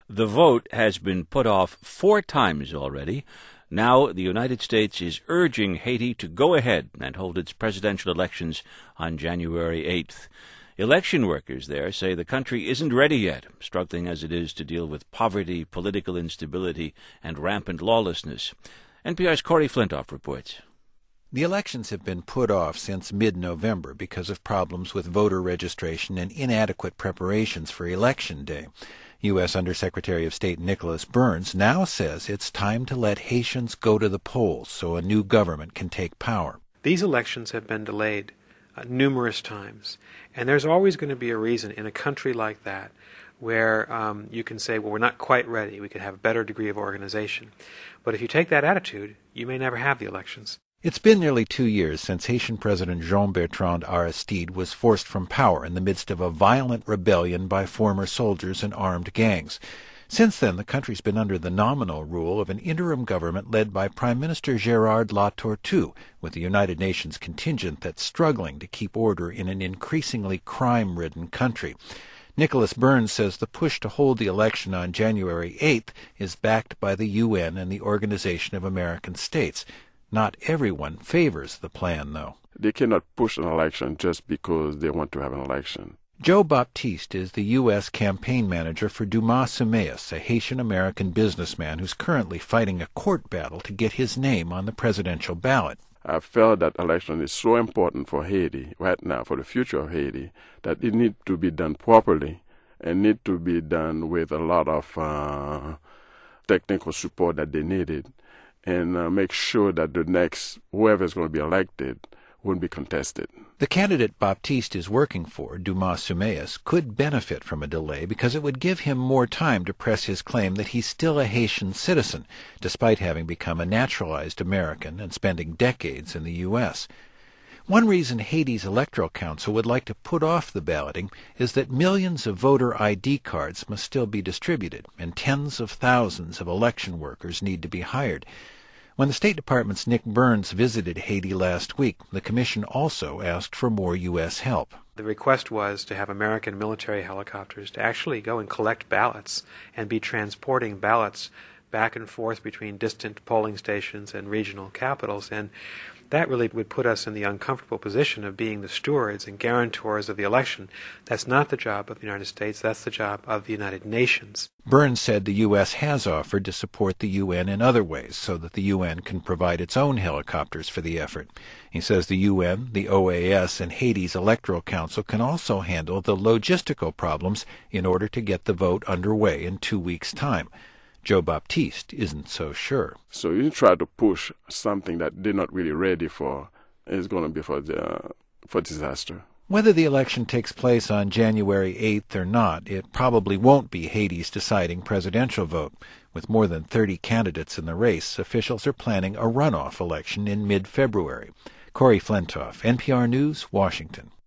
The vote has been put off 4 times already. Now the United States is urging Haiti to go ahead and hold its presidential elections on January 8th. Election workers there say the country isn't ready yet, struggling as it is to deal with poverty, political instability, and rampant lawlessness. NPR's Corey Flintoff reports. The elections have been put off since mid-November because of problems with voter registration and inadequate preparations for Election Day. U.S. Undersecretary of State Nicholas Burns now says it's time to let Haitians go to the polls so a new government can take power. These elections have been delayed numerous times, and there's always going to be a reason in a country like that where you can say, well, we're not quite ready, we could have a better degree of organization. But if you take that attitude, you may never have the elections. It's been nearly 2 years since Haitian President Jean-Bertrand Aristide was forced from power in the midst of a violent rebellion by former soldiers and armed gangs. Since then, the country's been under the nominal rule of an interim government led by Prime Minister Gérard Latortue, with the United Nations contingent that's struggling to keep order in an increasingly crime-ridden country. Nicholas Burns says the push to hold the election on January 8th is backed by the UN and the Organization of American States. Not everyone favors the plan, though. They cannot push an election just because they want to have an election. Joe Baptiste is the U.S. campaign manager for Dumas Sumayes, a Haitian-American businessman who's currently fighting a court battle to get his name on the presidential ballot. I felt that election is so important for Haiti right now, for the future of Haiti, that it needs to be done properly and need to be done with a lot of technical support that they needed, and make sure that the next, whoever is going to be elected, won't be contested. The candidate Baptiste is working for, Dumas Sumayes, could benefit from a delay because it would give him more time to press his claim that he's still a Haitian citizen, despite having become a naturalized American and spending decades in the U.S. One reason Haiti's Electoral Council would like to put off the balloting is that millions of voter ID cards must still be distributed, and tens of thousands of election workers need to be hired. When the State Department's Nick Burns visited Haiti last week, the Commission also asked for more U.S. help. The request was to have American military helicopters to actually go and collect ballots and be transporting ballots back and forth between distant polling stations and regional capitals, and that really would put us in the uncomfortable position of being the stewards and guarantors of the election. That's not the job of the United States, that's the job of the United Nations. Burns said the U.S. has offered to support the UN in other ways so that the UN can provide its own helicopters for the effort. He says the UN, the OAS, and Haiti's Electoral Council can also handle the logistical problems in order to get the vote underway in 2 weeks' time. Joe Baptiste isn't so sure. So you try to push something that they're not really ready for, it's going to be for disaster. Whether the election takes place on January 8th or not, it probably won't be Haiti's deciding presidential vote. With more than 30 candidates in the race, officials are planning a runoff election in mid-February. Corey Flintoff, NPR News, Washington.